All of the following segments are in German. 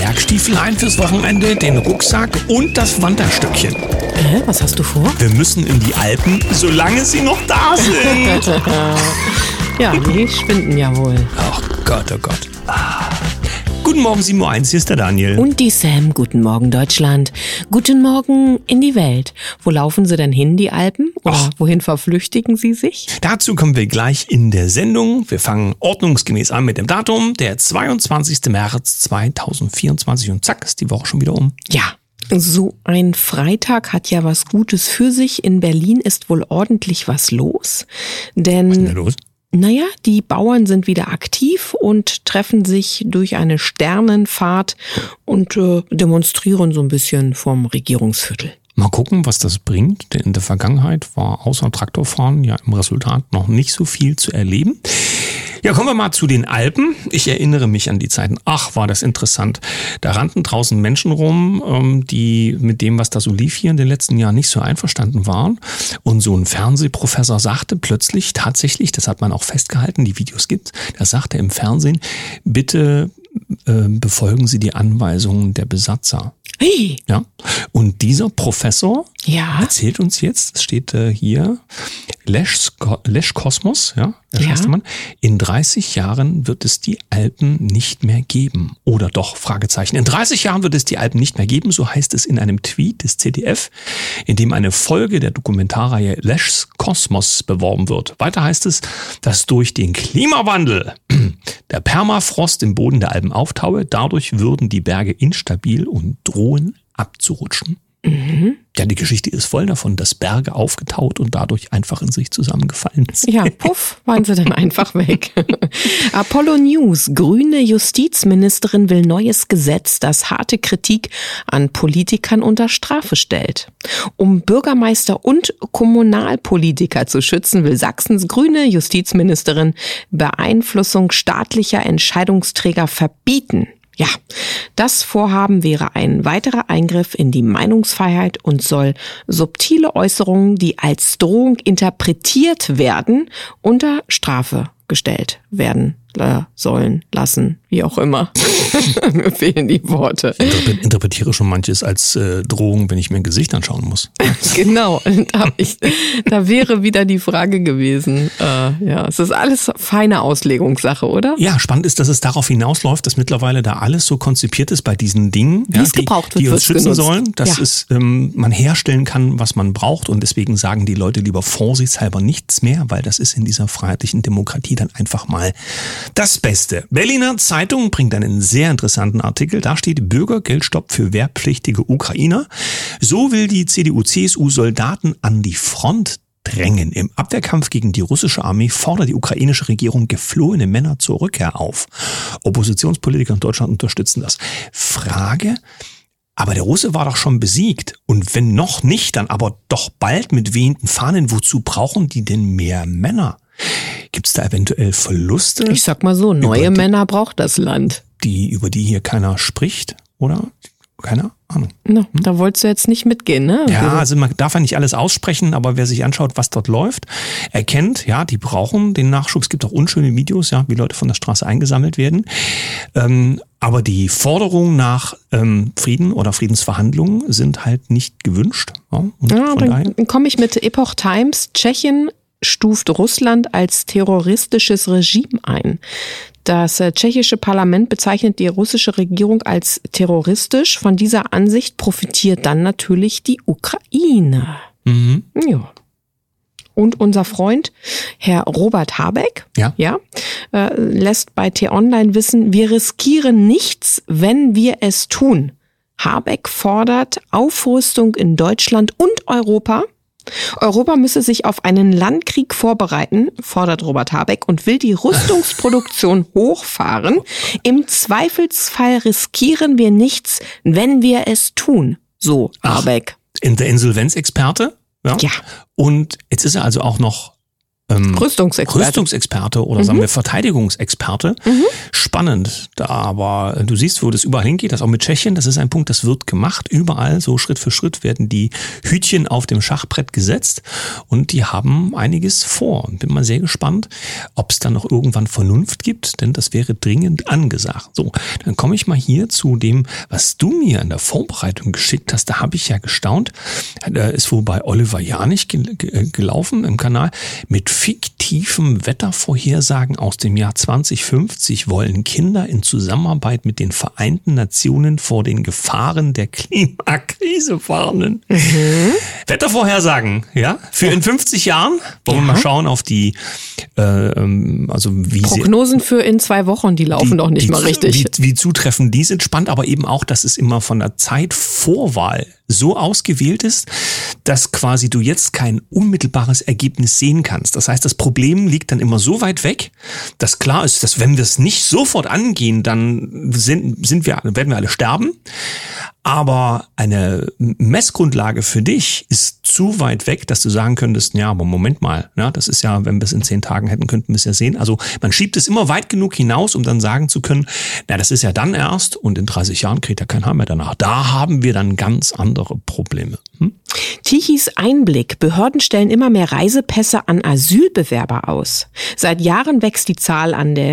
Bergstiefelein fürs Wochenende, den Rucksack und das Wanderstöckchen. Was hast du vor? Wir müssen in die Alpen, solange sie noch da sind. Ja, die schwinden ja wohl. Ach Gott, oh Gott. Guten Morgen, 7.01 Uhr, hier ist der Daniel. Und die Sam. Guten Morgen, Deutschland. Guten Morgen in die Welt. Wo laufen sie denn hin, die Alpen? Oder wohin verflüchtigen sie sich? Dazu kommen wir gleich in der Sendung. Wir fangen ordnungsgemäß an mit dem Datum, der 22. März 2024. Und zack, ist die Woche schon wieder um. Ja. So ein Freitag hat ja was Gutes für sich. In Berlin ist wohl ordentlich was los. Denn Was ist denn da los? Naja, die Bauern sind wieder aktiv und treffen sich durch eine Sternenfahrt und demonstrieren so ein bisschen vom Regierungsviertel. Mal gucken, was das bringt, denn in der Vergangenheit war außer Traktorfahren ja im Resultat noch nicht so viel zu erleben. Ja, kommen wir mal zu den Alpen. Ich erinnere mich an die Zeiten. Ach, war das interessant. Da rannten draußen Menschen rum, die mit dem, was da so lief hier in den letzten Jahren nicht so einverstanden waren. Und so ein Fernsehprofessor sagte plötzlich tatsächlich, das hat man auch festgehalten, die Videos gibt, da sagte er im Fernsehen, bitte befolgen Sie die Anweisungen der Besatzer. Hey. Ja. Und dieser Professor Ja. erzählt uns jetzt, es steht hier, Lesch Kosmos, ja, der scheiße Mann, in 30 Jahren wird es die Alpen nicht mehr geben. Oder doch, Fragezeichen. In 30 Jahren wird es die Alpen nicht mehr geben, so heißt es in einem Tweet des ZDF, in dem eine Folge der Dokumentarreihe Leschs Kosmos beworben wird. Weiter heißt es, dass durch den Klimawandel der Permafrost im Boden der Alpen auftaue, dadurch würden die Berge instabil und drohen abzurutschen. Mhm. Ja, die Geschichte ist voll davon, dass Berge aufgetaut und dadurch einfach in sich zusammengefallen sind. Ja, puff, waren sie dann einfach weg. Apollo News. Grüne Justizministerin will neues Gesetz, das harte Kritik an Politikern unter Strafe stellt. Um Bürgermeister und Kommunalpolitiker zu schützen, will Sachsens grüne Justizministerin Beeinflussung staatlicher Entscheidungsträger verbieten. Ja, das Vorhaben wäre ein weiterer Eingriff in die Meinungsfreiheit und soll subtile Äußerungen, die als Drohung interpretiert werden, unter Strafe gestellt werden sollen, lassen, wie auch immer. Mir fehlen die Worte. Ich interpretiere schon manches als Drohung, wenn ich mir ein Gesicht anschauen muss. Genau, da wäre wieder die Frage gewesen. Ja, es ist alles feine Auslegungssache, oder? Ja, spannend ist, dass es darauf hinausläuft, dass mittlerweile da alles so konzipiert ist bei diesen Dingen, Wie es gebraucht wird, die uns schützen genutzt. sollen, dass Ja. es man herstellen kann, was man braucht, und deswegen sagen die Leute lieber vorsichtshalber nichts mehr, weil das ist in dieser freiheitlichen Demokratie dann einfach mal das Beste. Berliner Zeitung bringt einen sehr interessanten Artikel. Da steht Bürgergeldstopp für wehrpflichtige Ukrainer. So will die CDU-CSU Soldaten an die Front drängen. Im Abwehrkampf gegen die russische Armee fordert die ukrainische Regierung geflohene Männer zur Rückkehr auf. Oppositionspolitiker in Deutschland unterstützen das. Frage: Aber der Russe war doch schon besiegt. Und wenn noch nicht, dann aber doch bald mit wehenden Fahnen. Wozu brauchen die denn mehr Männer? Gibt es da eventuell Verluste? Ich sag mal so, neue Männer braucht das Land. Über die hier keiner spricht, oder? Keine Ahnung. No, da wolltest du jetzt nicht mitgehen, ne? Ja, also man darf ja nicht alles aussprechen, aber wer sich anschaut, was dort läuft, erkennt, ja, die brauchen den Nachschub. Es gibt auch unschöne Videos, ja, wie Leute von der Straße eingesammelt werden. Aber die Forderungen nach Frieden oder Friedensverhandlungen sind halt nicht gewünscht. Ja, und dann komme ich mit Epoch Times. Tschechien stuft Russland als terroristisches Regime ein. Das tschechische Parlament bezeichnet die russische Regierung als terroristisch. Von dieser Ansicht profitiert dann natürlich die Ukraine. Mhm. Ja. Und unser Freund, Herr Robert Habeck, lässt bei T-Online wissen, wir riskieren nichts, wenn wir es tun. Habeck fordert Aufrüstung in Deutschland und Europa. Europa müsse sich auf einen Landkrieg vorbereiten, fordert Robert Habeck, und will die Rüstungsproduktion hochfahren. Im Zweifelsfall riskieren wir nichts, wenn wir es tun. So, Habeck. Der Insolvenzexperte. Ja. Und jetzt ist er also auch noch Rüstungsexperte oder sagen wir Verteidigungsexperte. Spannend spannend. Aber du siehst, wo das überall hingeht, das auch mit Tschechien, das ist ein Punkt, das wird gemacht. Überall, so Schritt für Schritt werden die Hütchen auf dem Schachbrett gesetzt und die haben einiges vor. Bin mal sehr gespannt, ob es dann noch irgendwann Vernunft gibt, denn das wäre dringend angesagt. So, dann komme ich mal hier zu dem, was du mir in der Vorbereitung geschickt hast. Da habe ich ja gestaunt. Da ist wohl bei Oliver Janich gelaufen im Kanal mit fiktiven Wettervorhersagen aus dem Jahr 2050 wollen Kinder in Zusammenarbeit mit den Vereinten Nationen vor den Gefahren der Klimakrise warnen. Wettervorhersagen, ja? Für in 50 Jahren. Wollen wir mal schauen auf die, also wie Prognosen für in 2 Wochen, die laufen doch nicht mal richtig. Wie zutreffend die sind, spannend, aber eben auch, dass es immer von der Zeitvorwahl so ausgewählt ist, dass quasi du jetzt kein unmittelbares Ergebnis sehen kannst. Das heißt, das Problem liegt dann immer so weit weg, dass klar ist, dass wenn wir es nicht sofort angehen, dann werden wir alle sterben. Aber eine Messgrundlage für dich ist zu weit weg, dass du sagen könntest, ja, aber Moment mal, ja, das ist ja, wenn wir es in 10 Tagen hätten, könnten wir es ja sehen. Also man schiebt es immer weit genug hinaus, um dann sagen zu können, na, das ist ja dann erst und in 30 Jahren kriegt ja kein Haar mehr danach. Da haben wir dann ganz andere Probleme. Tichys Einblick. Behörden stellen immer mehr Reisepässe an Asylbewerber aus. Seit Jahren wächst die Zahl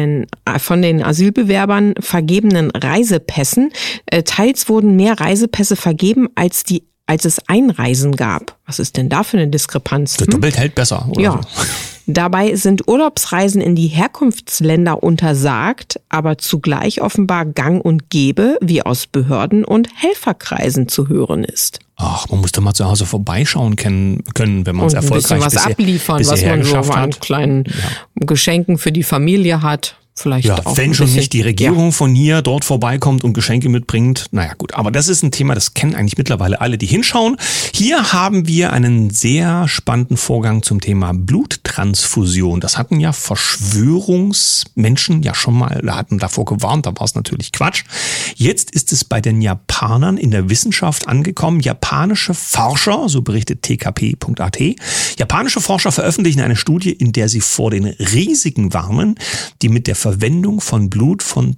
von den Asylbewerbern vergebenen Reisepässen. Teils wurden mehr Reisepässe vergeben, als es Einreisen gab. Was ist denn da für eine Diskrepanz? Doppelt hält besser, oder? Ja. So. Dabei sind Urlaubsreisen in die Herkunftsländer untersagt, aber zugleich offenbar gang und gäbe, wie aus Behörden und Helferkreisen zu hören ist. Ach, man muss da mal zu Hause vorbeischauen können, wenn man es erfolgreich ein bisschen was abliefern, was man so an kleinen Geschenken für die Familie hat. Vielleicht ja, auch wenn schon nicht die Regierung von hier dort vorbeikommt und Geschenke mitbringt. Naja gut, aber das ist ein Thema, das kennen eigentlich mittlerweile alle, die hinschauen. Hier haben wir einen sehr spannenden Vorgang zum Thema Bluttransfusion. Das hatten ja Verschwörungsmenschen ja schon mal, hatten davor gewarnt, da war es natürlich Quatsch. Jetzt ist es bei den Japanern in der Wissenschaft angekommen. Japanische Forscher, so berichtet tkp.at, japanische Forscher veröffentlichen eine Studie, in der sie vor den Risiken warnen, die mit der Verwendung von Blut von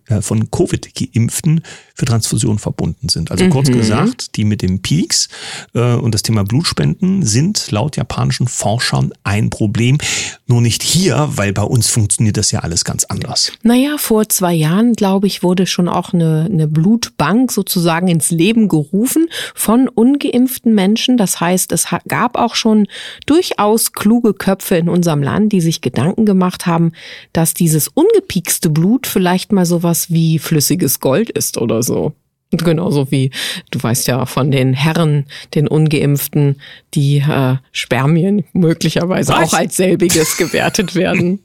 Covid-Geimpften für Transfusion verbunden sind. Also kurz gesagt, die mit dem Peaks und das Thema Blutspenden sind laut japanischen Forschern ein Problem. Nur nicht hier, weil bei uns funktioniert das ja alles ganz anders. Naja, vor 2 Jahren, glaube ich, wurde schon auch eine Blutbank sozusagen ins Leben gerufen von ungeimpften Menschen. Das heißt, es gab auch schon durchaus kluge Köpfe in unserem Land, die sich Gedanken gemacht haben, dass dieses ungepiekste Blut vielleicht mal sowas wie flüssiges Gold ist oder so. Genauso wie, du weißt ja von den Herren, den Ungeimpften, die Spermien möglicherweise auch als selbiges gewertet werden.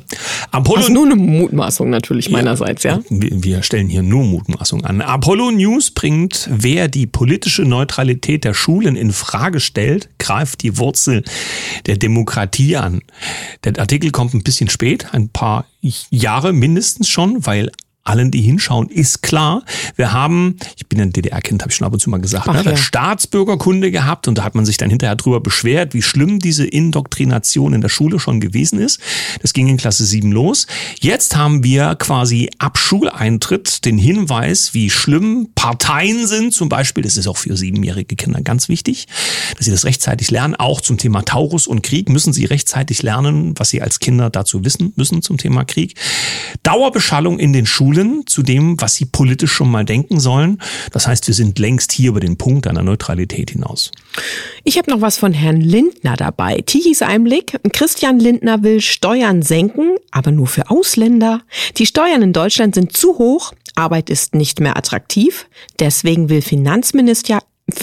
Also nur eine Mutmaßung natürlich meinerseits, ja. Wir stellen hier nur Mutmaßung an. Apollo News bringt, wer die politische Neutralität der Schulen in Frage stellt, greift die Wurzel der Demokratie an. Der Artikel kommt ein bisschen spät, ein paar Jahre mindestens schon, weil allen, die hinschauen, ist klar, wir haben, ich bin ein DDR-Kind, habe ich schon ab und zu mal gesagt, Staatsbürgerkunde gehabt und da hat man sich dann hinterher drüber beschwert, wie schlimm diese Indoktrination in der Schule schon gewesen ist. Das ging in Klasse 7 los. Jetzt haben wir quasi ab Schuleintritt den Hinweis, wie schlimm Parteien sind, zum Beispiel, das ist auch für 7-jährige Kinder ganz wichtig, dass sie das rechtzeitig lernen. Auch zum Thema Taurus und Krieg müssen sie rechtzeitig lernen, was sie als Kinder dazu wissen müssen zum Thema Krieg. Dauerbeschallung in den Schulen zu dem, was sie politisch schon mal denken sollen. Das heißt, wir sind längst hier über den Punkt einer Neutralität hinaus. Ich habe noch was von Herrn Lindner dabei. Tichys Einblick. Christian Lindner will Steuern senken, aber nur für Ausländer. Die Steuern in Deutschland sind zu hoch. Arbeit ist nicht mehr attraktiv. Deswegen will Finanzminister,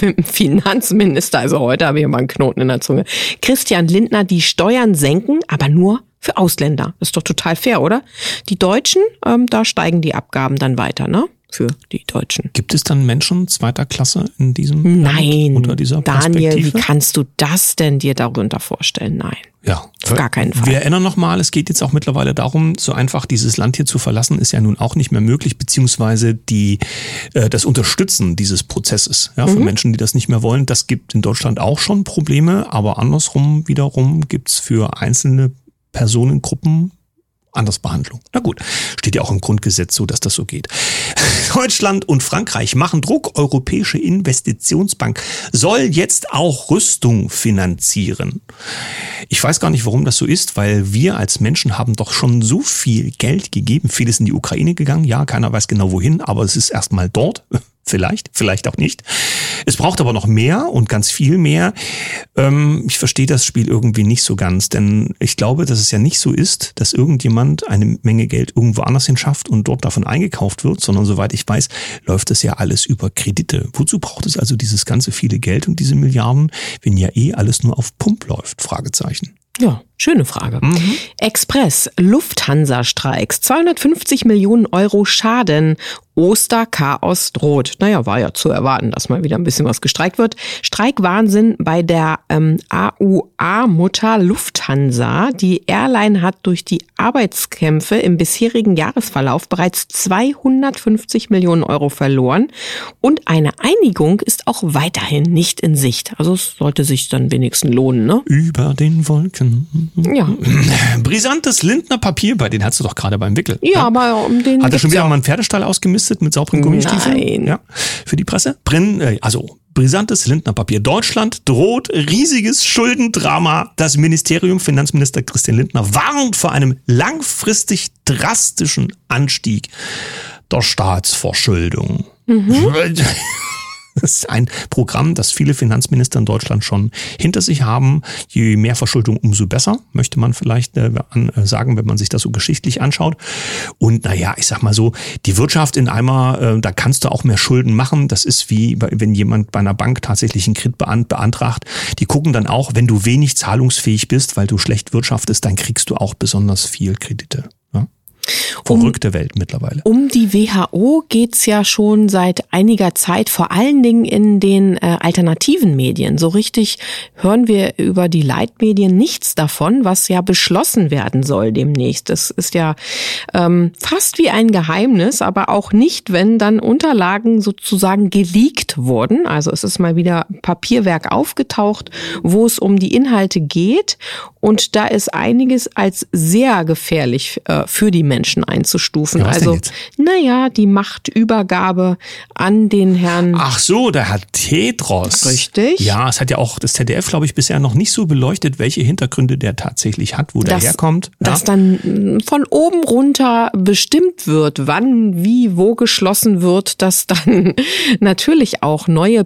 also heute habe ich mal einen Knoten in der Zunge, Christian Lindner die Steuern senken, aber nur für Ausländer. Ist doch total fair, oder? Die Deutschen, da steigen die Abgaben dann weiter, ne? Für die Deutschen. Gibt es dann Menschen zweiter Klasse in diesem Nein, unter dieser Perspektive? Daniel, wie kannst du das denn dir darunter vorstellen? Nein. Ja, auf gar keinen Fall. Wir erinnern nochmal, es geht jetzt auch mittlerweile darum, so einfach dieses Land hier zu verlassen, ist ja nun auch nicht mehr möglich, beziehungsweise das Unterstützen dieses Prozesses, ja, für Menschen, die das nicht mehr wollen. Das gibt in Deutschland auch schon Probleme, aber andersrum wiederum gibt's für einzelne Personengruppen Andersbehandlung. Na gut, steht ja auch im Grundgesetz so, dass das so geht. Deutschland und Frankreich machen Druck. Europäische Investitionsbank soll jetzt auch Rüstung finanzieren. Ich weiß gar nicht, warum das so ist, weil wir als Menschen haben doch schon so viel Geld gegeben. Vieles in die Ukraine gegangen. Ja, keiner weiß genau wohin, aber es ist erstmal dort. Vielleicht auch nicht. Es braucht aber noch mehr und ganz viel mehr. Ich verstehe das Spiel irgendwie nicht so ganz, denn ich glaube, dass es ja nicht so ist, dass irgendjemand eine Menge Geld irgendwo anders hin schafft und dort davon eingekauft wird, sondern soweit ich weiß, läuft das ja alles über Kredite. Wozu braucht es also dieses ganze viele Geld und diese Milliarden, wenn ja alles nur auf Pump läuft? Fragezeichen. Ja, schöne Frage. Express, Lufthansa-Streiks, 250 Millionen Euro Schaden, Osterchaos droht. Naja, war ja zu erwarten, dass mal wieder ein bisschen was gestreikt wird. Streikwahnsinn bei der AUA-Mutter Lufthansa. Die Airline hat durch die Arbeitskämpfe im bisherigen Jahresverlauf bereits 250 Millionen Euro verloren. Und eine Einigung ist auch weiterhin nicht in Sicht. Also es sollte sich dann wenigstens lohnen, ne? Über den Wolken. Ja. Brisantes Lindner Papier, bei den hast du doch gerade beim Wickel. Ja, aber um den hat er schon wieder mal einen Pferdestall ausgemistet mit sauberen Gummistiefeln? Nein. Ja, für die Presse? Brisantes Lindner Papier. Deutschland droht riesiges Schuldendrama. Das Ministerium, Finanzminister Christian Lindner, warnt vor einem langfristig drastischen Anstieg der Staatsverschuldung. Das ist ein Programm, das viele Finanzminister in Deutschland schon hinter sich haben. Je mehr Verschuldung, umso besser, möchte man vielleicht sagen, wenn man sich das so geschichtlich anschaut. Und ich sag mal so, die Wirtschaft in Eimer, da kannst du auch mehr Schulden machen. Das ist wie, wenn jemand bei einer Bank tatsächlich einen Kredit beantragt. Die gucken dann auch, wenn du wenig zahlungsfähig bist, weil du schlecht wirtschaftest, dann kriegst du auch besonders viel Kredite. Ja? Verrückte Welt mittlerweile. Um die WHO geht's ja schon seit einiger Zeit, vor allen Dingen in den alternativen Medien. So richtig hören wir über die Leitmedien nichts davon, was ja beschlossen werden soll demnächst. Das ist ja fast wie ein Geheimnis, aber auch nicht, wenn dann Unterlagen sozusagen geleakt wurden. Also es ist mal wieder Papierwerk aufgetaucht, wo es um die Inhalte geht. Und da ist einiges als sehr gefährlich für die Menschen einzustufen. Ja, also, die Machtübergabe an den Herrn. Ach so, der Herr Tedros. Richtig. Ja, es hat ja auch das ZDF, glaube ich, bisher noch nicht so beleuchtet, welche Hintergründe der tatsächlich hat, wo der herkommt. Ja. Dass dann von oben runter bestimmt wird, wann, wie, wo geschlossen wird, dass dann natürlich auch neue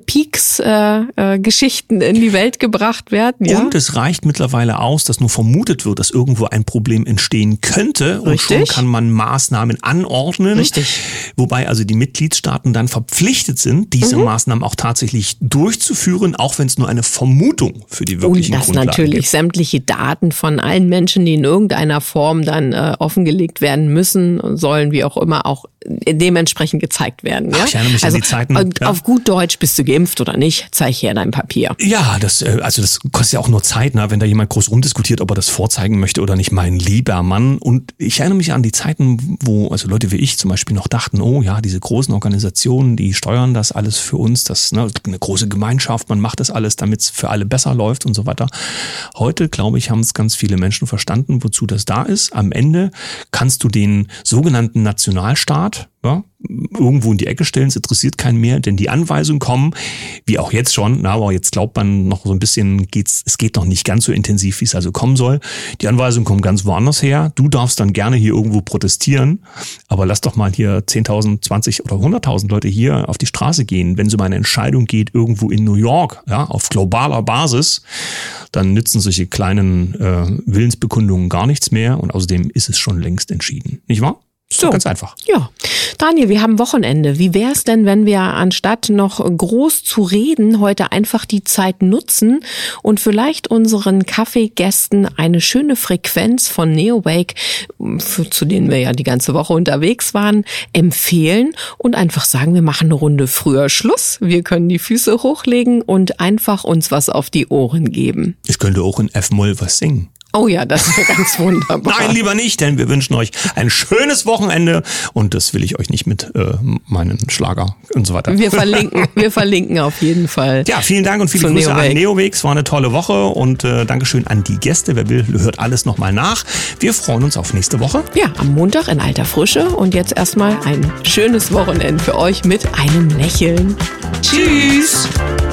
Peaks-Geschichten in die Welt gebracht werden. Ja? Und es reicht mittlerweile aus, dass nur vermutet wird, dass irgendwo ein Problem entstehen könnte. Und Richtig. schon kann man Maßnahmen anordnen. Richtig. Wobei also die Mitgliedstaaten dann verpflichtet sind, diese Maßnahmen auch tatsächlich durchzuführen, auch wenn es nur eine Vermutung für die wirklichen Grundlagen gibt. Und dass natürlich sämtliche Daten von allen Menschen, die in irgendeiner Form dann offengelegt werden müssen, sollen, wie auch immer, auch dementsprechend gezeigt werden. Ja? Ach, ich erinnere mich an die Zeiten. Auf gut Deutsch, bist du geimpft oder nicht, zeig her dein Papier. Ja, das kostet ja auch nur Zeit, ne, wenn da jemand groß rumdiskutiert, ob er das vorzeigen möchte oder nicht, mein lieber Mann. Und ich erinnere mich an die Zeiten, wo also Leute wie ich zum Beispiel noch dachten, oh ja, diese großen Organisationen, die steuern das alles für uns, das eine große Gemeinschaft, man macht das alles, damit es für alle besser läuft und so weiter. Heute, glaube ich, haben es ganz viele Menschen verstanden, wozu das da ist. Am Ende kannst du den sogenannten Nationalstaat irgendwo in die Ecke stellen, es interessiert keinen mehr, denn die Anweisungen kommen, wie auch jetzt schon, aber jetzt glaubt man noch so ein bisschen, es geht noch nicht ganz so intensiv, wie es also kommen soll. Die Anweisungen kommen ganz woanders her. Du darfst dann gerne hier irgendwo protestieren, aber lass doch mal hier 10.000, 20 oder 100.000 Leute hier auf die Straße gehen. Wenn es um eine Entscheidung geht, irgendwo in New York, auf globaler Basis, dann nützen solche kleinen Willensbekundungen gar nichts mehr und außerdem ist es schon längst entschieden. Nicht wahr? So, ganz einfach. Ja. Daniel, wir haben Wochenende. Wie wär's denn, wenn wir anstatt noch groß zu reden, heute einfach die Zeit nutzen und vielleicht unseren Kaffeegästen eine schöne Frequenz von Neowake, zu denen wir ja die ganze Woche unterwegs waren, empfehlen und einfach sagen, wir machen eine Runde früher Schluss. Wir können die Füße hochlegen und einfach uns was auf die Ohren geben. Ich könnte auch in F-Moll was singen. Oh ja, das wäre ganz wunderbar. Nein, lieber nicht, denn wir wünschen euch ein schönes Wochenende und das will ich euch nicht mit meinen Schlager und so weiter. Wir verlinken auf jeden Fall. Ja, vielen Dank und viele Grüße an Neowegs. War eine tolle Woche und Dankeschön an die Gäste. Wer will, hört alles nochmal nach. Wir freuen uns auf nächste Woche. Ja, am Montag in alter Frische und jetzt erstmal ein schönes Wochenende für euch mit einem Lächeln. Tschüss!